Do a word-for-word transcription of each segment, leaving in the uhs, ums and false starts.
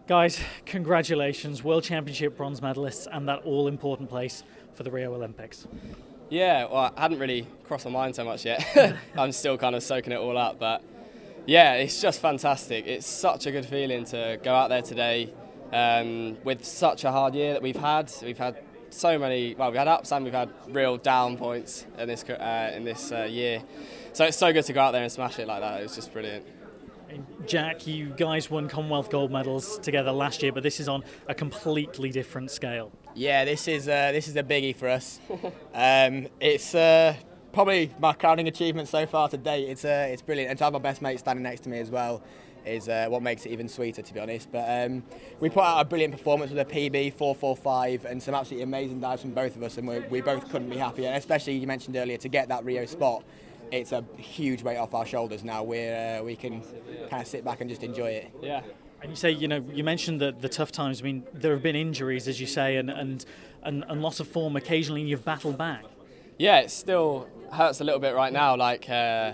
Guys, congratulations, World Championship bronze medalists and that all-important place for the Rio Olympics. Yeah, well, I hadn't really crossed my mind so much yet. I'm still kind of soaking it all up, but yeah, it's just fantastic. It's such a good feeling to go out there today um, with such a hard year that we've had. We've had so many, well, we've had ups and we've had real down points in this uh, in this uh, year. So it's so good to go out there and smash it like that. It was just brilliant. Jack, you guys won Commonwealth gold medals together last year, but this is on a completely different scale. Yeah, this is uh, this is a biggie for us. um, it's uh, probably my crowning achievement so far to date. It's uh, it's brilliant, and to have my best mate standing next to me as well is uh, what makes it even sweeter, to be honest. But um, we put out a brilliant performance with a P B four forty-five and some absolutely amazing dives from both of us, and we, we both couldn't be happier. And especially, you mentioned earlier, to get that Rio spot. It's a huge weight off our shoulders now. We're uh, we can kind of sit back and just enjoy it. Yeah. And you say, you know, you mentioned the, the tough times. I mean, there have been injuries, as you say, and and, and, and loss of form occasionally, and you've battled back. Yeah, it still hurts a little bit right now. Like uh,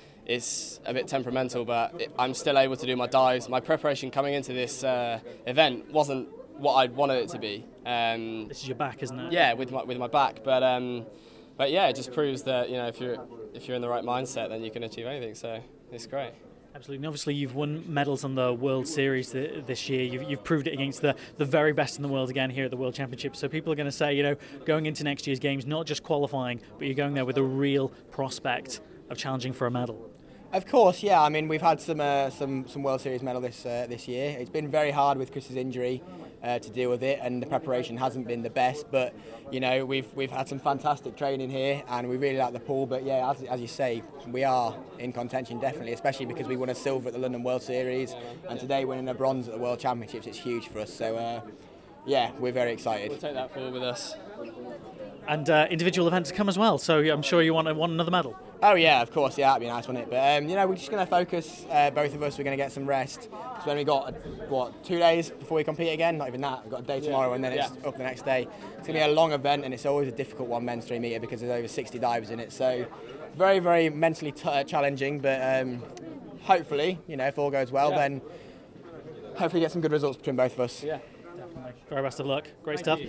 it's a bit temperamental, but it, I'm still able to do my dives. My preparation coming into this uh, event wasn't what I'd wanted it to be. Um, this is your back, isn't it? Yeah, with my with my back, but. Um, But yeah, it just proves that, you know, if you're if you're in the right mindset, then you can achieve anything. So it's great. Absolutely. And obviously, you've won medals on the World Series th- this year. You've, you've proved it against the, the very best in the world again here at the World Championship. So people are going to say, you know, going into next year's games, not just qualifying, but you're going there with a real prospect of challenging for a medal. Of course, yeah. I mean, we've had some uh, some some World Series medalists uh, this year. It's been very hard with Chris's injury uh, to deal with it, and the preparation hasn't been the best. But you know, we've we've had some fantastic training here, and we really like the pool. But yeah, as, as you say, we are in contention definitely, especially because we won a silver at the London World Series, and today winning a bronze at the World Championships. It's huge for us. So uh, yeah, we're very excited. We'll take that forward with us. And uh, individual events come as well. So I'm sure you want want another medal. Oh yeah, of course, yeah, that'd be nice, wouldn't it? But um, you know, we're just going to focus. Uh, both of us, we're going to get some rest. Because when we got what two days before we compete again, not even that. We've got a day tomorrow, yeah. and then it's yeah. up the next day. It's going to be a long event, and it's always a difficult one, men's three metre, because there's over sixty divers in it. So very, very mentally t- uh, challenging. But um, hopefully, you know, if all goes well, yeah. then hopefully get some good results between both of us. Yeah, definitely. Very best of luck. Great Thank stuff. You.